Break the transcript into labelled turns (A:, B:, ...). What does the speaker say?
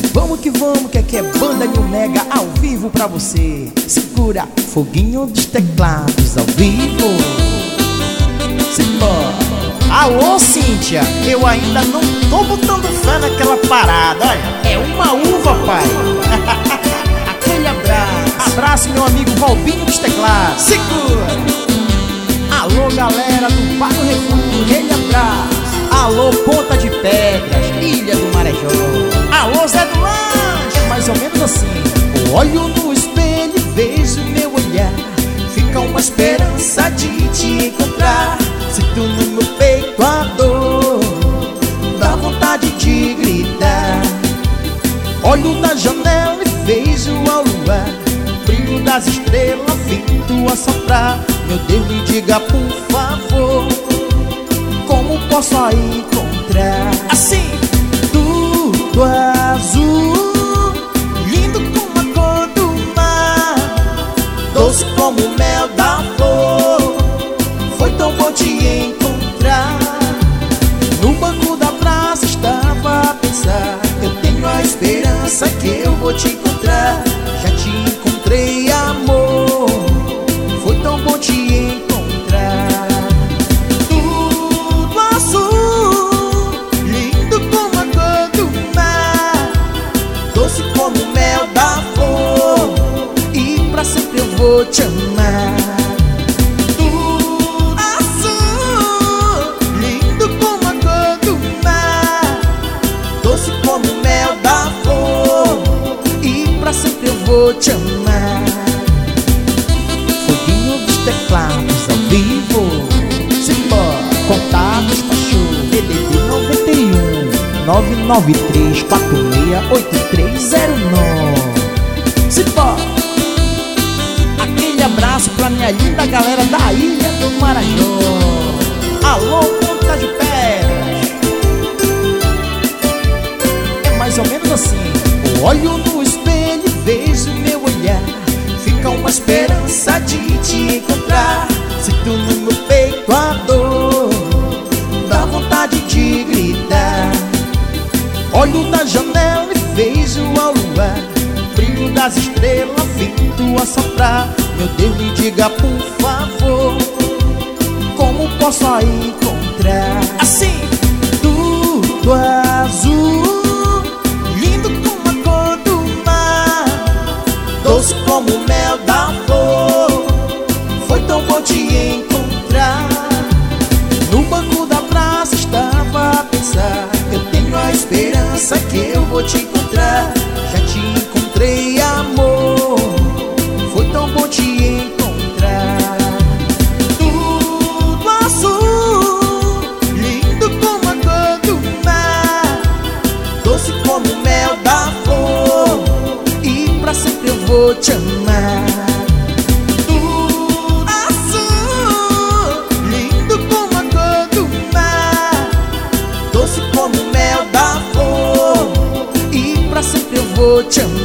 A: Vamos que aqui é Banda New Mega ao vivo pra você. Segura, foguinho dos teclados ao vivo. Simbora. Alô, Cíntia, eu ainda não tô botando fé naquela parada, olha. É uma uva, pai. Aquele abraço. Abraço, meu amigo Valbinho dos teclados. Segura. Alô, galera do Bairro Refúgio, aquele abraço. Alô, Ponta de Pedras, Ilha do Marajó. Alô, Zé do Lanche, mais ou menos assim. Olho no espelho e vejo meu olhar. Fica uma esperança de te encontrar. Sinto no meu peito a dor, dá vontade de gritar. Olho da janela e vejo ao luar, brilho das estrelas vindo a soprar. Meu Deus, me diga por favor, como posso a encontrar? Assim, tudo azul, lindo como a cor do mar, doce como o mel da flor. Foi tão bom te encontrar. No banco da praça estava a pensar, eu tenho a esperança que eu vou te encontrar. Já te encontrei, amor, foi tão bom te encontrar. Tudo azul, lindo como a cor do mar, doce como o mel da flor, e pra sempre eu vou te amar. Tudo azul, lindo como a cor do mar, doce como o mel da flor, e pra sempre eu vou te amar. Foguinho dos teclados ao vivo. Simbora. Contatos Pachu, DDD 91 993 468309. Simbora. Aquele abraço pra minha linda galera da Ilha do Marajó. Alô, Ponta de Pedras. É mais ou menos assim. Olho no espelho e vejo meu olhar, fica uma esperança de te encontrar. Sinto no meu peito a dor, dá vontade de gritar. Olho da janela e vejo ao luar, brilho das estrelas vindo a soprar. Meu Deus, me diga por favor, como posso a encontrar? Assim, tudo azul, lindo como a cor do mar, doce como o mel da flor, foi tão bom te encontrar. No banco da praça estava a pensar, eu tenho a esperança que eu vou te encontrar. Já te encontrei, amor, foi tão bom te encontrar. Tudo azul, lindo como a cor do mar, doce como o mel da flor, e pra sempre eu vou te amar. Tudo azul, lindo como a cor do mar, doce como o mel da flor, e pra sempre eu vou te amar.